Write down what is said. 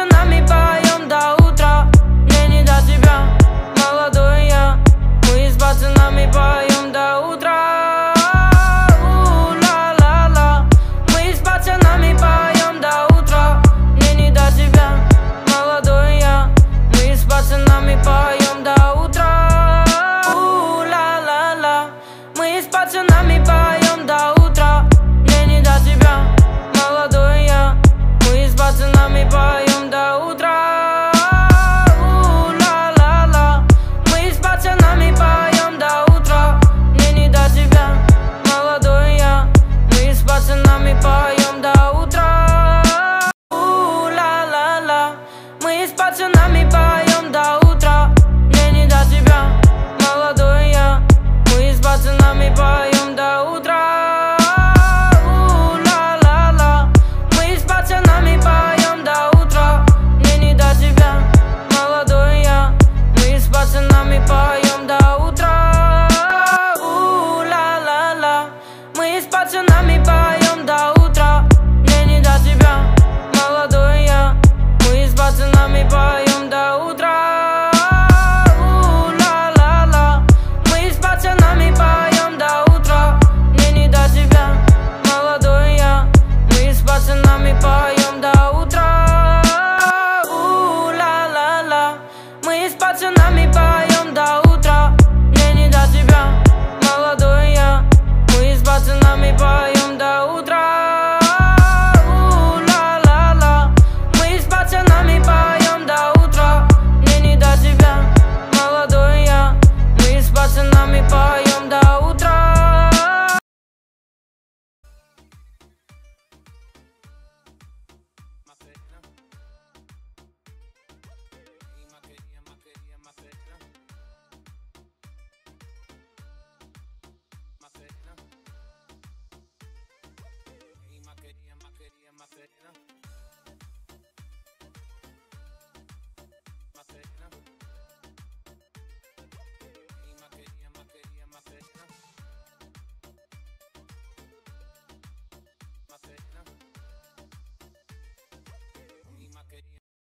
пацанами поем до утра. Мне не до тебя, молодой я. Мы с пацанами поем до утра. У-ла-ла-ла. Мы с пацанами поем до утра. Мне не до тебя, молодой я. Мы с пацанами поем до утра. У-ла-ла-ла. Мы с пацанами поем до утра. Мне не до тебя, молодой я. Мы с пацанами поем до утра. У-ла-ла-ла. Мы с пацанами поем до утра. Мне не до тебя, молодой я. Мы с пацанами поем до утра. У-ла-ла-ла. Мы с пацанами поем до утра. Мне не до тебя, молодой я. Мы с пацанами поем до утра. У-ла-ла-ла. Мы с пацанами поем до утра. Мне не до тебя, молодой я. Мы с пацанами поем до утра. У-ла-ла-ла. Мы с пацанами поем до утра. Мне не до тебя, молодой я. Мы с пацанами поем.